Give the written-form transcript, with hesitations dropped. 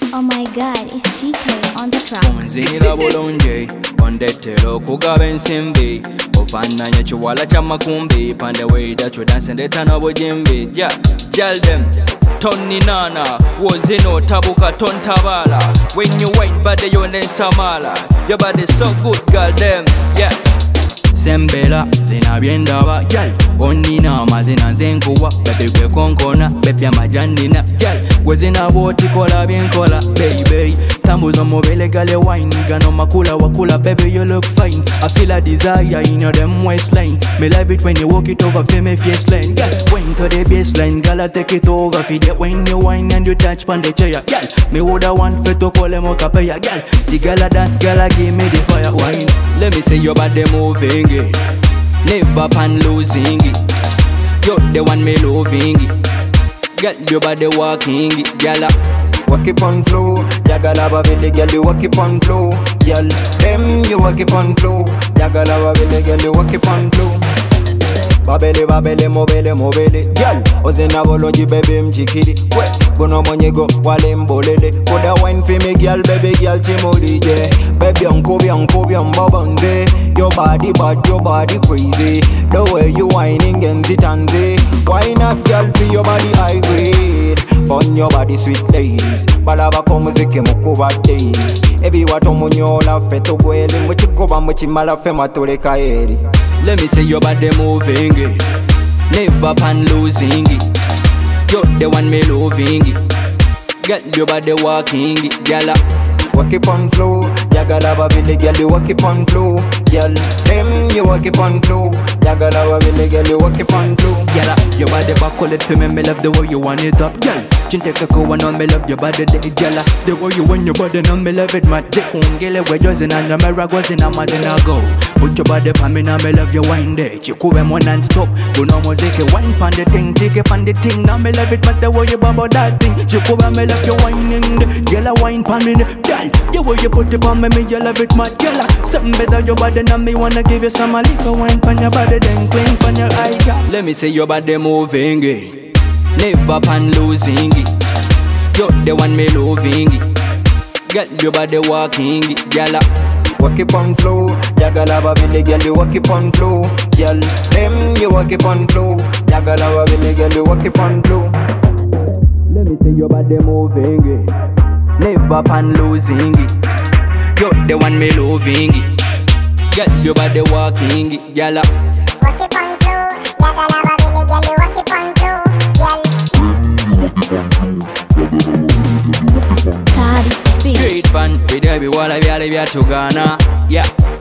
Oh my god, it's TK on the track. Onzira bulungi, ondetera okugaba ensimbi. Ofaananya kiwala kya makumbi. Pande weida chodanse ndeta n'obujimbi. Girl them, tonni nana. Wozino tabuka tontabala. When you wine body you nensamala. Your body so good, girl them, yeah. Sembela zina byendaba gyal onina amazina zenkuwa bebe gwe konkona bebe amajanina gyal gwe zina boti kola byenkola baby tambuza mobile gale wine gano makula wakula baby you look fine I feel a desire in your them waistline me love it when you walk it over feel me face line gyal wine to the baseline girl I take it over feel that when you wine and you touch pan the chair gyal me woulda want for to call em okapaya gyal the girl a dance girl a give me the fire wine let me see your body moving it. Never pan losing it. You're the one me loving it. Get your body walking it, gyal. Walk it on flow, jagala babele girl you walk it on flow, girl. Them you walk it on flow, jagala babele girl you walk it on flow. Babele babele mobile mobile, girl. Ozena bolonji baby mchikidi, we. Gono monyego wale mbolele, koda wine for me girl baby girl chimodi je. Baby unkobi mbabonze. Your body bad, your body crazy. The way you whining and zitanze. Wine up girl for your body high grade. On your body sweet ladies. Balaba ko muziki mukuba day. Ebi wato munyola feto gweli. Muchikoba muchimala fe matoleka eri. Let me see your body moving it. Never pan losing it. You're the one me loving it. Get your body walking it, gyal. Walk it on flow, jagala babele girl you walk it on flow, girl. Them you walk it on flow, jagala babele girl you walk it on flow, gyal. Your body back call it for me, me love the way you want it up, gyal. Chinteka ko on me love your body, gyal. The way you want your body, on me love it, my dick ungele we josin and your mirror goes in a mazina go. Put your body pa me, now me love your wine day. Chikube mo non-stop, go no mozeke wine pan the thing, take it pan the thing. Now me love it, but the way you bubble that thing. Chikube me love your whining, gyal wine pan me, gyal. The way you put it on me, you love it, my gyal. Something better your body, now me wanna give you some a little wine pan your body, then clean pan your eye, gyal. Let me see your body moving it. Never pan losing it. You're the one me loving it. Get your body walking it, gyal. Walk it on flow, jagala babele girl you walk it on flow, girl. Them you walk it on flow, jagala babele girl you walk it on flow. Let me see your body moving it. Never pan losing it. You're the one me loving it. Get your body walking it, gyal. Walk it on flow, jagala babele girl you walk it on flow, girl. Cardi B. Street fan, we there be walla we tugana, yeah.